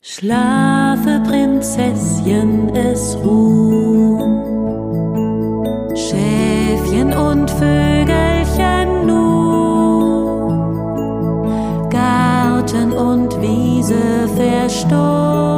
Schlafe, Prinzesschen, es ruht. Schäfchen und Vögelchen nun, Garten und Wiese verstohlen.